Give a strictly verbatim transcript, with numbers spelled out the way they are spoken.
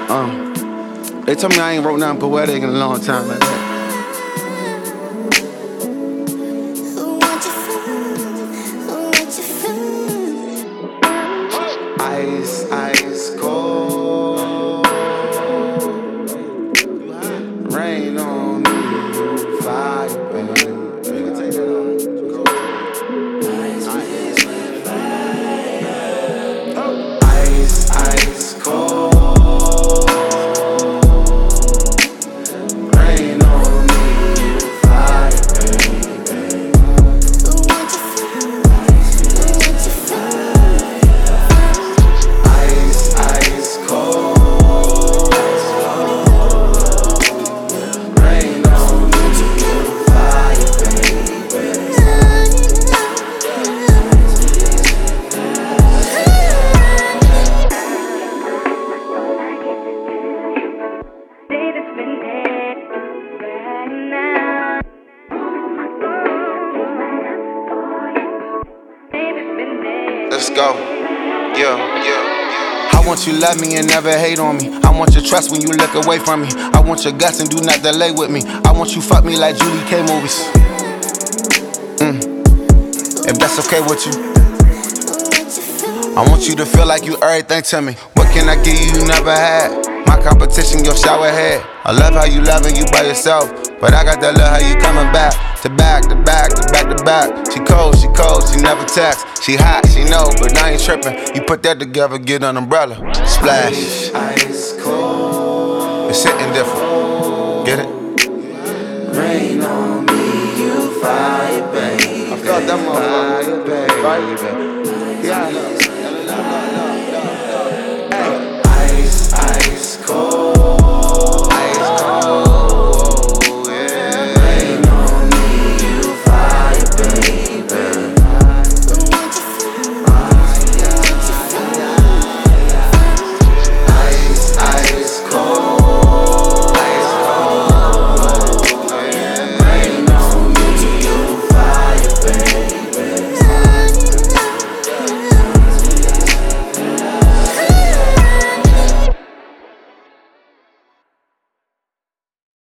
Um, they told me I ain't wrote nothing poetic in a long time like that. Ice, ice cold. Rain on me, fire, baby. Ice, ice cold. Rain on me, fire, baby. Ice, ice cold. Rain on me, fire, baby. Let's go. Yeah, yeah. I want you to love me and never hate on me. I want your trust when you look away from me. I want your guts and do not delay with me. I want you fuck me like Julie K movies. Mm. If that's okay with you. I want you to feel like you everything to me. What can I give you you never had? My competition, your shower head. I love how you loving you by yourself, but I got that love how you coming back. To back, to back, to back, to back. She cold, she cold, she never text. She hot, she know, but I ain't tripping. You put that together, get an umbrella. Splash. Ice cold. It's hitting different. Get it? Rain on me, you fire, baby. I felt that motherfucker, baby. Yeah.